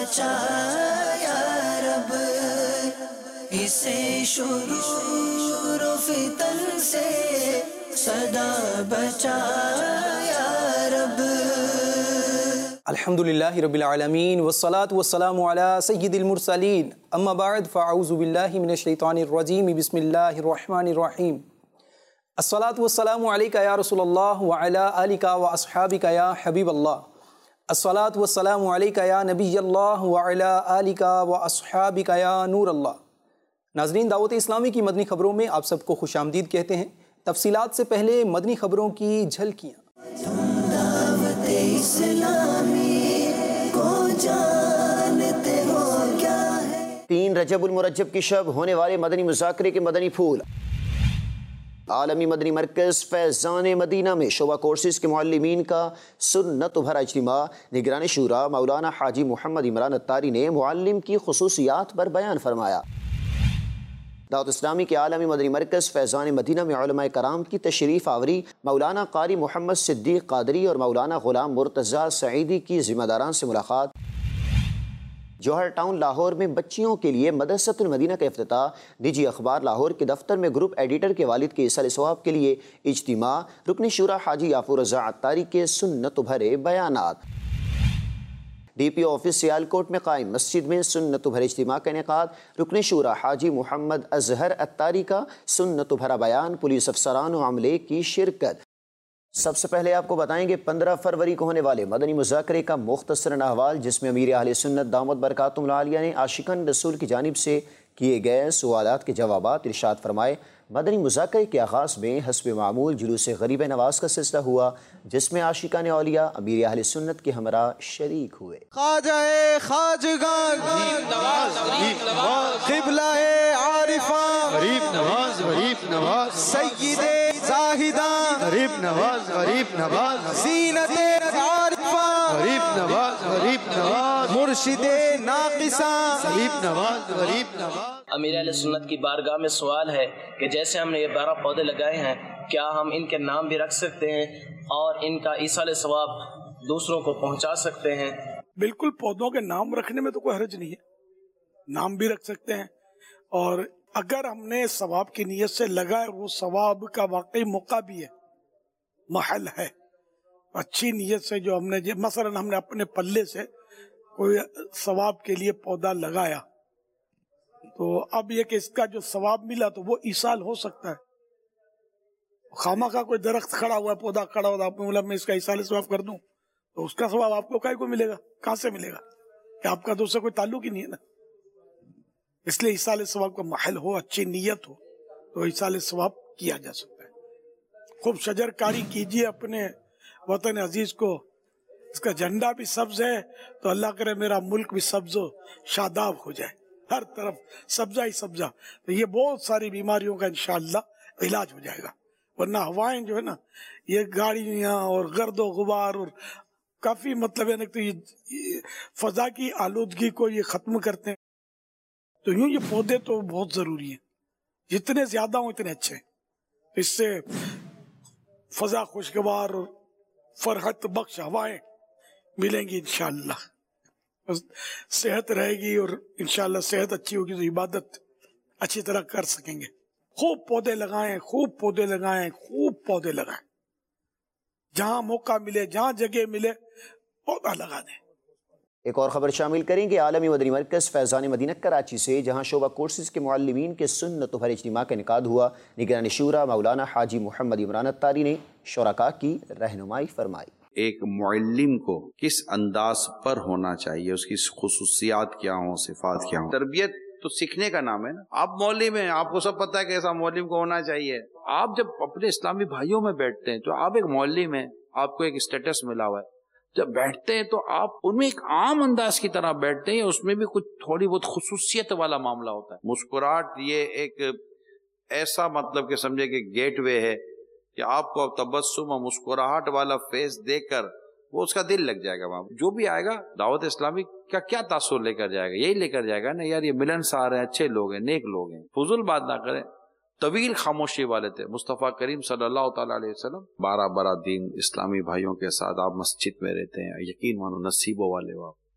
بچا یا رب، اسے شرور و فتن سے سدا بچا یا رب۔ الحمدللہ رب العالمین والصلاة والسلام علی سید المرسلین، اما بعد فاعوذ باللہ من الشیطان الرجیم، بسم اللہ الرحمن الرحیم۔ الصلاة والسلام علیکہ یا رسول اللہ وعلی آلکہ واصحابکہ یا حبیب اللہ۔ الصلاة والسلام علیکہ یا نبی اللہ وعلی آلکہ واصحابکہ یا نور اللہ۔ ناظرین، دعوت اسلامی کی مدنی خبروں میں آپ سب کو خوش آمدید کہتے ہیں۔ تفصیلات سے پہلے مدنی خبروں کی جھلکیاں۔ دعوت اسلامی کو جانتے ہو کیا ہے؟ 3 رجب المرجب کی شب ہونے والے مدنی مذاکرے کے مدنی پھول۔ عالمی مدنی مرکز فیضان مدینہ میں شعبہ کورسز کے معلمین کا سنت بھرا اجتماع۔ نگران شورا مولانا حاجی محمد عمران اتاری نے معلم کی خصوصیات پر بیان فرمایا۔ دعوت اسلامی کے عالمی مدنی مرکز فیضان مدینہ میں علماء کرام کی تشریف آوری، مولانا قاری محمد صدیق قادری اور مولانا غلام مرتضیٰ سعیدی کی ذمہ داران سے ملاقات۔ جوہر ٹاؤن لاہور میں بچیوں کے لیے مدرسۃ المدینہ کا افتتاح۔ نجی اخبار لاہور کے دفتر میں گروپ ایڈیٹر کے والد کے ایصال ثواب کے لیے اجتماع۔ رکن شورا حاجی یافور رضا عطاری کے سنت بھرے بیانات۔ D P O office Sialkot میں قائم مسجد میں سنت بھرے اجتماع کا انعقاد۔ رکن شورا حاجی محمد اظہر اتاری کا سنت بھرا بیان، پولیس افسران و عملے کی شرکت۔ سب سے پہلے آپ کو بتائیں گے 15 فروری کو ہونے والے مدنی مذاکرے کا مختصراً احوال، جس میں امیر اہل سنت دامت برکاتہم العالیہ نے عاشقان رسول کی جانب سے کیے گئے سوالات کے جوابات ارشاد فرمائے۔ مدنی مذاکرے کے آغاز میں حسب معمول جلوس غریب نواز کا سلسلہ ہوا، جس میں عاشقان اولیاء امیر اہل سنت کے ہمراہ شریک ہوئے۔ خواجہ خواجگان قبلہ عارفان غریب نواز غریب نواز سید زاہدان غریب نواز غریب نواز زینت عارفان غریب نواز غریب نواز مرشد ناقصان غریب نواز غریب نواز۔ امیر اہل سنت کی بارگاہ میں سوال ہے کہ جیسے ہم نے یہ 12 پودے لگائے ہیں، کیا ہم ان کے نام بھی رکھ سکتے ہیں اور ان کا ایصال ثواب دوسروں کو پہنچا سکتے ہیں؟ بالکل، پودوں کے نام رکھنے میں تو کوئی حرج نہیں ہے، نام بھی رکھ سکتے ہیں، اور اگر ہم نے ثواب کی نیت سے لگائے، وہ ثواب کا واقعی موقع بھی ہے، محل ہے۔ اچھی نیت سے جو ہم نے مثلا ہم نے اپنے پلے سے کوئی ثواب کے لیے پودا لگایا، تو اب یہ کہ اس کا جو ثواب ملا تو وہ ایصال ہو سکتا ہے۔ خامہ کا کوئی درخت کھڑا ہوا ہے، پودا کھڑا ہوا، آپ نے بولا میں اس کا ایصال ثواب کر دوں، تو اس کا ثواب آپ کو کہیں کو ملے گا؟ کہاں سے ملے گا؟ کہ آپ کا تو اس سے کوئی تعلق ہی نہیں ہے نا۔ اس لیے ایصال ثواب کا محل ہو، اچھی نیت ہو تو ایصال ثواب کیا جا سکتا ہے۔ خوب شجر کاری کیجیے اپنے وطن عزیز کو، اس کا جھنڈا بھی سبز ہے تو اللہ کرے میرا ملک بھی سبز و شاداب ہو جائے، ہر طرف سبزہ ہی سبزہ، تو یہ بہت ساری بیماریوں کا انشاءاللہ علاج ہو جائے گا۔ ورنہ ہوائیں جو ہے نا، یہ گاڑیاں اور گرد و غبار اور کافی مطلب ہے نا، تو یہ فضا کی آلودگی کو یہ ختم کرتے ہیں۔ تو یوں یہ پودے تو بہت ضروری ہیں، جتنے زیادہ ہوں اتنے اچھے، اس سے فضا خوشگوار اور فرحت بخش ہوائیں ملیں گی انشاءاللہ، صحت رہے گی، اور انشاءاللہ صحت اچھی ہوگی تو عبادت اچھی طرح کر سکیں گے۔ خوب پودے لگائیں، خوب پودے لگائیں، خوب پودے لگائیں، جہاں موقع ملے، جہاں جگہ ملے پودا لگا دیں۔ ایک اور خبر شامل کریں گے عالمی مدنی مرکز فیضان مدینہ کراچی سے، جہاں شعبہ کورسز کے معلمین کے سنت بھرے اجتماع کا انعقاد ہوا۔ نگران شورا مولانا حاجی محمد عمران اتاری نے شرکاء کی رہنمائی فرمائی۔ ایک معلم کو کس انداز پر ہونا چاہیے، اس کی خصوصیات کیا ہوں، صفات کیا ہوں۔ تربیت تو سیکھنے کا نام ہے نا۔ آپ معلم ہیں، آپ کو سب پتہ ہے کہ ایسا معلم کو ہونا چاہیے۔ آپ جب اپنے اسلامی بھائیوں میں بیٹھتے ہیں تو آپ ایک معلم ہیں، آپ کو ایک اسٹیٹس ملا ہوا ہے، جب بیٹھتے ہیں تو آپ ان میں ایک عام انداز کی طرح بیٹھتے ہیں، اس میں بھی کچھ تھوڑی بہت خصوصیت والا معاملہ ہوتا ہے۔ مسکراہٹ یہ ایک ایسا مطلب کہ سمجھے کہ گیٹ وے ہے کہ آپ کو تبسم اور مسکراہٹ والا فیس دیکھ کر وہ اس کا دل لگ جائے گا۔ وہاں جو بھی آئے گا دعوت اسلامی کا کیا تاثر لے کر جائے گا؟ یہی لے کر جائے گا نا، یار یہ ملنسار ہیں، اچھے لوگ ہیں، نیک لوگ ہیں، فضول بات نہ کریں۔ طویل خاموشی والے تھے مصطفیٰ کریم صلی اللہ تعالیٰ علیہ وسلم۔ 12 دن اسلامی بھائیوں کے ساتھ آپ مسجد میں رہتے ہیں، یقین مانو نصیبوں والے ہو آپ۔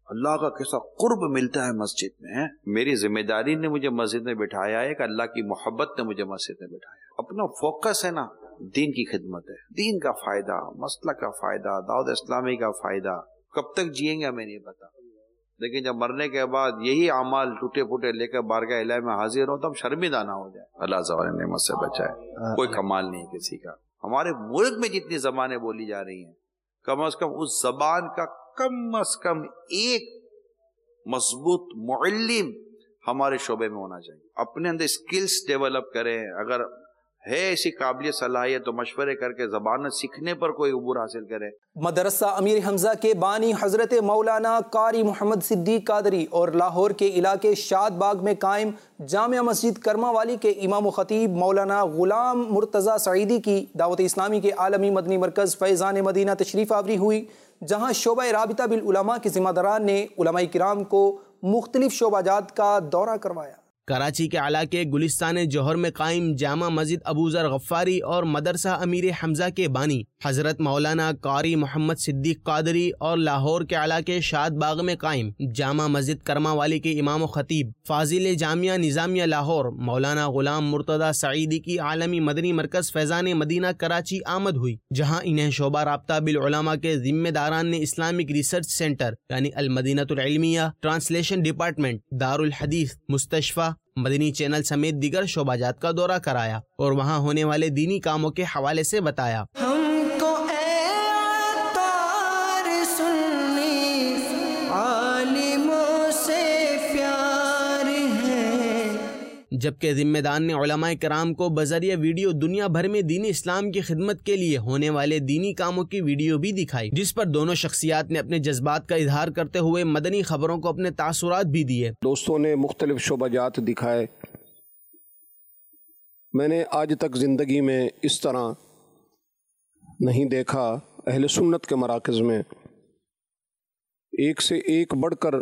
اللہ کا کیسا قرب ملتا ہے مسجد میں. میری ذمہ داری نے مجھے مسجد میں بٹھایا ہے کہ اللہ کی محبت نے مجھے مسجد میں بٹھایا. اپنا فوکس ہے نا دین کی خدمت ہے, دین کا فائدہ, مسلک کا فائدہ, دعوت اسلامی کا فائدہ. کب تک جئیں گے ہمیں نہیں پتا, لیکن جب مرنے کے بعد یہی اعمال ٹوٹے پھوٹے لے کر بارگاہ الہی میں حاضر ہو تو ہم شرمندہ نہ ہو جائے. اللہ زوال نعمت سے بچائے. کوئی کمال نہیں کسی کا. ہمارے ملک میں جتنی زبانیں بولی جا رہی ہیں, کم از کم اس زبان کا کم از کم ایک مضبوط معلم ہمارے شعبے میں ہونا چاہیے. اپنے اندر اسکلز ڈیولپ کریں. اگر ہے ایسی قابلیت صلاحیت تو مشورے کر کے زبان سیکھنے پر کوئی عبور حاصل کرے. مدرسہ امیر حمزہ کے بانی حضرت مولانا قاری محمد صدیق قادری اور لاہور کے علاقے شاد باغ میں قائم جامع مسجد کرما والی کے امام و خطیب مولانا غلام مرتضیٰ سعیدی کی دعوت اسلامی کے عالمی مدنی مرکز فیضان مدینہ تشریف آوری ہوئی, جہاں شعبہ رابطہ بالعلماء کے ذمہ داران نے علماء کرام کو مختلف شعبہ جات کا دورہ کروایا. کراچی کے علاقے گلستان جوہر میں قائم جامع مسجد ابو ذر غفاری اور مدرسہ امیر حمزہ کے بانی حضرت مولانا قاری محمد صدیق قادری اور لاہور کے علاقے شاد باغ میں قائم جامع مسجد کرما والی کے امام و خطیب فاضل جامعہ نظامیہ لاہور مولانا غلام مرتضیٰ سعیدی کی عالمی مدنی مرکز فیضان مدینہ کراچی آمد ہوئی, جہاں انہیں شعبہ رابطہ بالعلماء کے ذمہ داران نے اسلامک ریسرچ سینٹر یعنی المدینہ العلمیہ, ٹرانسلیشن ڈپارٹمنٹ, دارالحدیث, مستشفیٰ, مدنی چینل سمیت دیگر شعبہ جات کا دورہ کرایا اور وہاں ہونے والے دینی کاموں کے حوالے سے بتایا. ہم کو اے عطار سنی عالموں سے پیار ہے. جبکہ ذمہ دار نے علماء کرام کو بذریعہ ویڈیو دنیا بھر میں دین اسلام کی خدمت کے لیے ہونے والے دینی کاموں کی ویڈیو بھی دکھائی, جس پر دونوں شخصیات نے اپنے جذبات کا اظہار کرتے ہوئے مدنی خبروں کو اپنے تاثرات بھی دیے. دوستوں نے مختلف شعبہ جات دکھائے. میں نے آج تک زندگی میں اس طرح نہیں دیکھا. اہل سنت کے مراکز میں ایک سے ایک بڑھ کر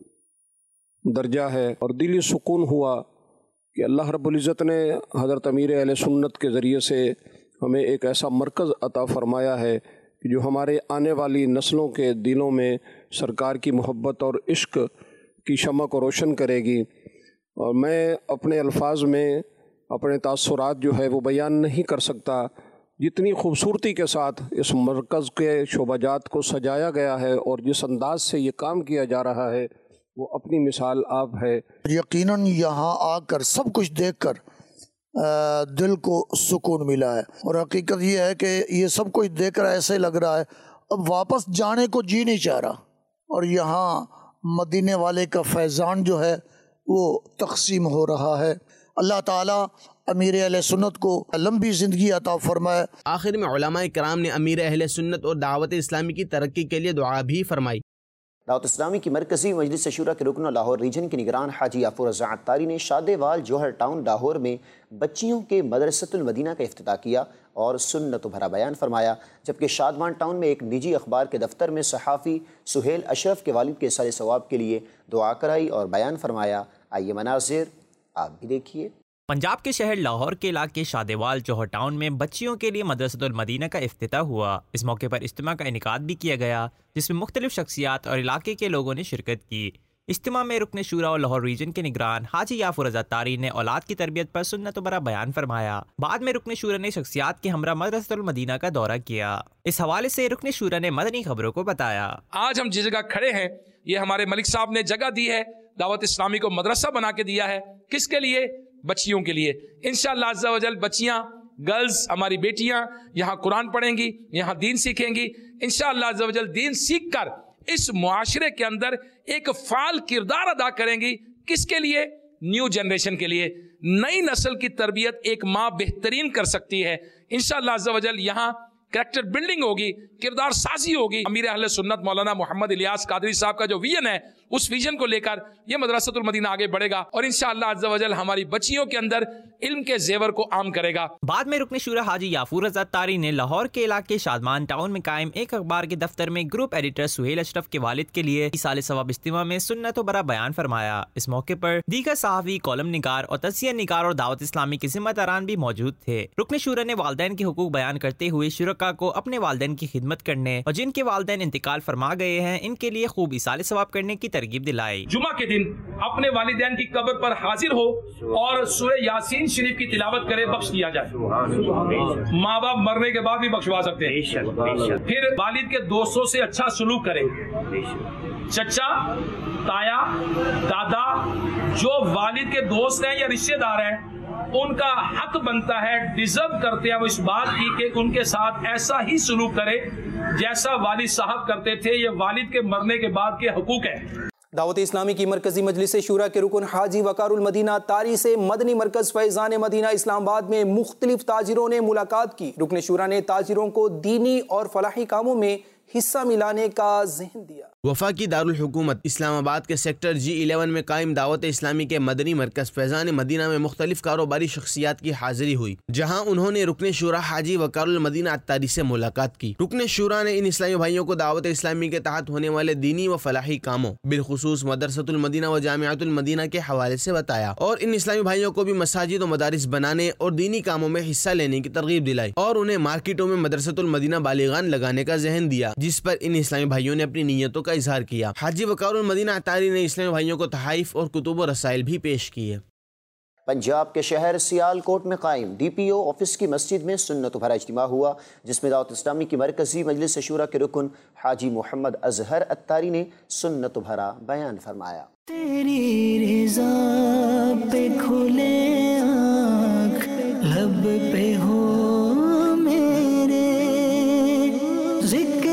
درجہ ہے, اور دلی سکون ہوا کہ اللہ رب العزت نے حضرت امیر اہل سنت کے ذریعے سے ہمیں ایک ایسا مرکز عطا فرمایا ہے کہ جو ہمارے آنے والی نسلوں کے دلوں میں سرکار کی محبت اور عشق کی شمع کو روشن کرے گی. اور میں اپنے الفاظ میں اپنے تاثرات جو ہے وہ بیان نہیں کر سکتا. جتنی خوبصورتی کے ساتھ اس مرکز کے شعبہ جات کو سجایا گیا ہے اور جس انداز سے یہ کام کیا جا رہا ہے وہ اپنی مثال آپ ہے. یقیناً یہاں آ کر سب کچھ دیکھ کر دل کو سکون ملا ہے, اور حقیقت یہ ہے کہ یہ سب کچھ دیکھ کر ایسے لگ رہا ہے اب واپس جانے کو جی نہیں چاہ رہا. اور یہاں مدینے والے کا فیضان جو ہے وہ تقسیم ہو رہا ہے. اللہ تعالیٰ امیر اہل سنت کو لمبی زندگی عطا فرمائے. آخر میں علماء کرام نے امیر اہل سنت اور دعوت اسلامی کی ترقی کے لیے دعا بھی فرمائی. دعوت اسلامی کی مرکزی مجلس شورا کے رکن لاہور ریجن کے نگران حاجی یافور رضا عطاری نے شادیوال جوہر ٹاؤن لاہور میں بچیوں کے مدرسۃ المدینہ کا افتتاح کیا اور سنت بھرا بیان فرمایا, جبکہ شادمان ٹاؤن میں ایک نجی اخبار کے دفتر میں صحافی سہیل اشرف کے والد کے اثر ثواب کے لیے دعا کرائی اور بیان فرمایا. آئیے مناظر آپ بھی دیکھیے. پنجاب کے شہر لاہور کے علاقے شادیوال جوہر ٹاؤن میں بچیوں کے لیے مدرسۃ المدینہ کا افتتاح ہوا. اس موقع پر اجتماع کا انعقاد بھی کیا گیا جس میں مختلف شخصیات اور علاقے کے لوگوں نے شرکت کی. اجتماع میں رکن شورا اور لاہور ریجن کے نگران حاجی یافور رضا عطاری نے اولاد کی تربیت پر سنت بھرا بیان فرمایا. بعد میں رکن شورا نے شخصیات کے ہمراہ مدرسۃ المدینہ کا دورہ کیا. اس حوالے سے رکن شورا نے مدنی خبروں کو بتایا. آج ہم جس جگہ کھڑے ہیں یہ ہمارے ملک صاحب نے جگہ دی ہے, دعوت اسلامی کو مدرسہ بنا کے دیا ہے. کس کے لیے؟ بچیوں کے لیے. انشاءاللہ عز و جل بچیاں, گرلز, ہماری بیٹیاں یہاں قرآن پڑھیں گی, یہاں دین سیکھیں گی. انشاءاللہ عز و جل دین سیکھ کر اس معاشرے کے اندر ایک فعال کردار ادا کریں گی. کس کے لیے؟ نیو جنریشن کے لیے. نئی نسل کی تربیت ایک ماں بہترین کر سکتی ہے. انشاءاللہ عز و جل یہاں کریکٹر بلڈنگ ہوگی, کردار سازی ہوگی. امیر اہل سنت مولانا محمد الیاس قادری صاحب کا جو ویژن ہے اس ویژن کو لے کر یہ مدرسۃ المدینہ آگے بڑھے گا اور انشاءاللہ عز و جل ہماری بچیوں کے اندر علم کے زیور کو عام کرے گا. بعد میں رکن شورا حاجی یافور رضا عطاری نے لاہور کے علاقے شادمان ٹاؤن میں قائم ایک اخبار کے دفتر میں گروپ ایڈیٹر سہیل اشرف کے والد کے لیے ایصال ثواب اجتماع میں سنت و برا بیان فرمایا. اس موقع پر دیگر صحافی, کالم نگار اور تجزیہ نگار اور دعوت اسلامی کے ذمہ داران بھی موجود تھے. رکن شورا نے والدین کے حقوق بیان کرتے ہوئے شرکا آقا کو اپنے والدین کی خدمت کرنے اور جن کے والدین انتقال فرما گئے ہیں ان کے لیے خوب ایصال ثواب کرنے کی ترغیب دلائی۔ جمعہ کے دن اپنے والدین کی قبر پر حاضر ہو اور سورہ یاسین شریف کی تلاوت کرے، بخش دیا جائے۔ ماں باپ مرنے کے بعد بھی بخشوا سکتے ہیں۔ پھر والد کے دوستوں سے اچھا سلوک کرے، چچا، تایا، دادا جو والد کے دوست ہیں یا رشتے دار ہیں ان کا حق بنتا ہے، ڈیزرو کرتے ہیں وہ اس بات کی کہ ان کے ساتھ ایسا ہی سلوک کرے جیسا والد صاحب کرتے تھے۔ یہ والد کے مرنے کے بعد کے حقوق ہیں۔ دعوت اسلامی کی مرکزی مجلس شورا کے رکن حاجی وقار المدینہ اتاری سے مدنی مرکز فیضان مدینہ اسلام آباد میں مختلف تاجروں نے ملاقات کی۔ رکن شورا نے تاجروں کو دینی اور فلاحی کاموں میں حصہ ملانے کا ذہن دیا۔ وفاقی دارالحکومت اسلام آباد کے سیکٹر G11 میں قائم دعوت اسلامی کے مدنی مرکز فیضان مدینہ میں مختلف کاروباری شخصیات کی حاضری ہوئی، جہاں انہوں نے رکن شورا حاجی وقار المدینہ اتاری سے ملاقات کی۔ رکن شورا نے ان اسلامی بھائیوں کو دعوت اسلامی کے تحت ہونے والے دینی و فلاحی کاموں بالخصوص مدرسۃ المدینہ و جامعۃ المدینہ کے حوالے سے بتایا اور ان اسلامی بھائیوں کو بھی مساجد و مدارس بنانے اور دینی کاموں میں حصہ لینے کی ترغیب دلائی اور انہیں مارکیٹوں میں مدرسۃ المدینہ بالغان لگانے کا ذہن دیا، جس پر ان اسلامی بھائیوں نے اپنی نیتوں کا اظہار کیا۔ حاجی وقار المدینہ اتاری نے اسلامی بھائیوں کو تحائف اور کتب و رسائل بھی پیش کیے۔ پنجاب کے شہر سیال کوٹ میں قائم ڈی پی او آفس کی مسجد میں سنت بھرا اجتماع ہوا، جس میں دعوت اسلامی کی مرکزی مجلس شورا کے رکن حاجی محمد اظہر اتاری نے سنت بھرا بیان فرمایا۔ تیری رضا پہ کھلے آنکھ، لب پہ ہو میرے ذکر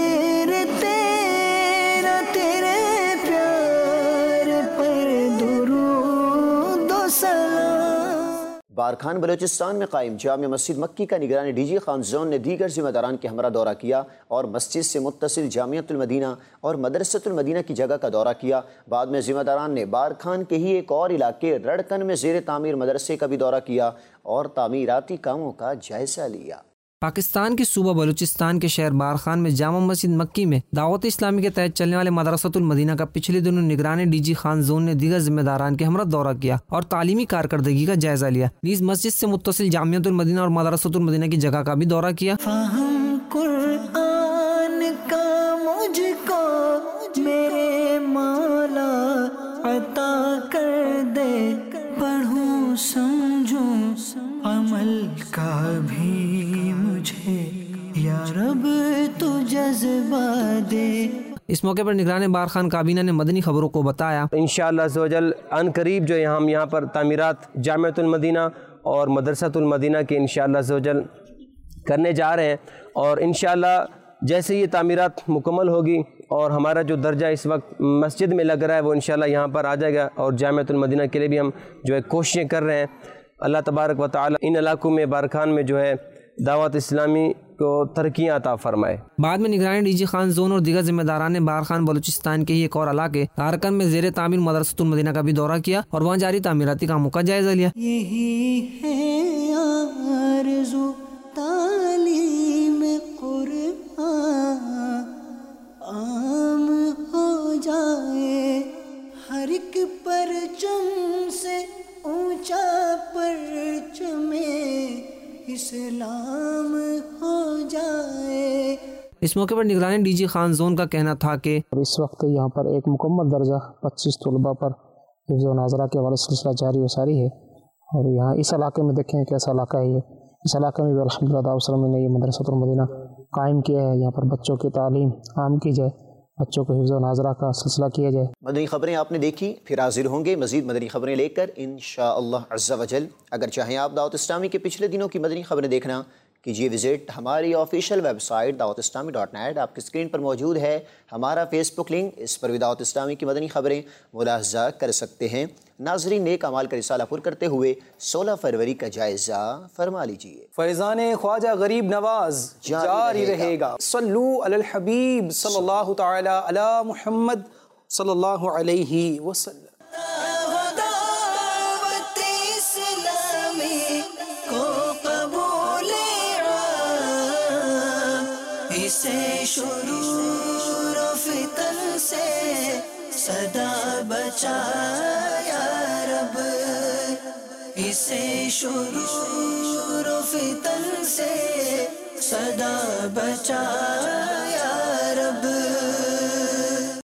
تیرا، تیرے پیار پر درود و سلام۔ بارکھان بلوچستان میں قائم جامع مسجد مکی کا نگران ڈی جی خان زون نے دیگر ذمہ داران کے ہمراہ دورہ کیا اور مسجد سے متصل جامعۃ المدینہ اور مدرسۃ المدینہ کی جگہ کا دورہ کیا۔ بعد میں ذمہ داران نے بارکھان کے ہی ایک اور علاقے رڑکن میں زیر تعمیر مدرسے کا بھی دورہ کیا اور تعمیراتی کاموں کا جائزہ لیا۔ پاکستان کے صوبہ بلوچستان کے شہر بارخان میں جامع مسجد مکی میں دعوت اسلامی کے تحت چلنے والے مدرسۃ المدینہ کا پچھلے دنوں نگران ڈی جی خان زون نے دیگر ذمہ داران کے ہمراہ دورہ کیا اور تعلیمی کارکردگی کا جائزہ لیا۔ نیز مسجد سے متصل جامعۃ المدینہ اور مدرسۃ المدینہ کی جگہ کا بھی دورہ کیا۔ فہم قرآن کا مجھ کو میرے مولا عطا کر دے، پڑھوں سمجھوں عمل کا بھی مجھے یا رب تو جذبہ دے۔ اس موقع پر نگران بارخان کابینہ نے مدنی خبروں کو بتایا انشاءاللہ عزوجل ان قریب جو ہم یہاں پر تعمیرات جامعۃ المدینہ اور مدرسۃ المدینہ کے انشاءاللہ عزوجل کرنے جا رہے ہیں، اور انشاءاللہ جیسے یہ تعمیرات مکمل ہوگی اور ہمارا جو درجہ اس وقت مسجد میں لگ رہا ہے وہ انشاءاللہ یہاں پر آ جائے گا، اور جامعۃ المدینہ کے لیے بھی ہم جو ہے کوششیں کر رہے ہیں۔ اللہ تبارک و تعالی ان علاقوں میں بارکھان میں جو ہے دعوت اسلامی کو ترقیاں عطا فرمائے۔ بعد میں نگران ڈی جی خان زون اور دیگر ذمہ داران نے بارخان بلوچستان کے ہی ایک اور علاقے رارکن میں زیر تعمیر مدرسۃ المدینہ کا بھی دورہ کیا اور وہاں جاری تعمیراتی کاموں کا جائزہ لیا۔ یہی ہے آرزو تعلیم قرآن عام ہو جائے، ہر ایک پرچم سے اونچا پرچم اسلام ہو جائے۔ اس موقع پر نگران ڈی جی خان زون کا کہنا تھا کہ اس وقت یہاں پر ایک مکمل درجہ 25 طلباء پر حفظ و ناظرہ کے حوالے سلسلہ جاری و ساری ہے، اور یہاں اس علاقے میں دیکھیں کیسا علاقہ ہے یہ، اس علاقے میں بھی الحمدللہ دعوت اسلامی نے یہ مدرسۃ المدینہ قائم کیا ہے، یہاں پر بچوں کی تعلیم عام کی جائے، بچوں کو حفظ و ناظرہ کا سلسلہ کیا جائے۔ مدنی خبریں آپ نے دیکھی، پھر حاضر ہوں گے مزید مدنی خبریں لے کر انشاءاللہ عز و جل۔ اگر چاہیں آپ دعوت اسلامی کے پچھلے دنوں کی مدنی خبریں دیکھنا، کیجیے وزٹ ہماری آفیشیل ویب سائٹ dawatIslami.net، آپ کی اسکرین پر موجود ہے ہمارا فیس بک لنک، اس پر بھی دعوت اسلامی کی مدنی خبریں ملاحظہ کر سکتے ہیں۔ ناظرین، نیک اعمال کا رسالہ پر کرتے ہوئے 16 فروری کا جائزہ فرما لیجیے۔ فیضان خواجہ غریب نواز جاری رہے گا۔ صلو علی الحبیب صلی اللہ تعالی علی محمد صلی اللہ علیہ وسلم۔ سے شرور و فتن سے صدا بچا یا رب، اسے شرور و فتن سے सदा बचाया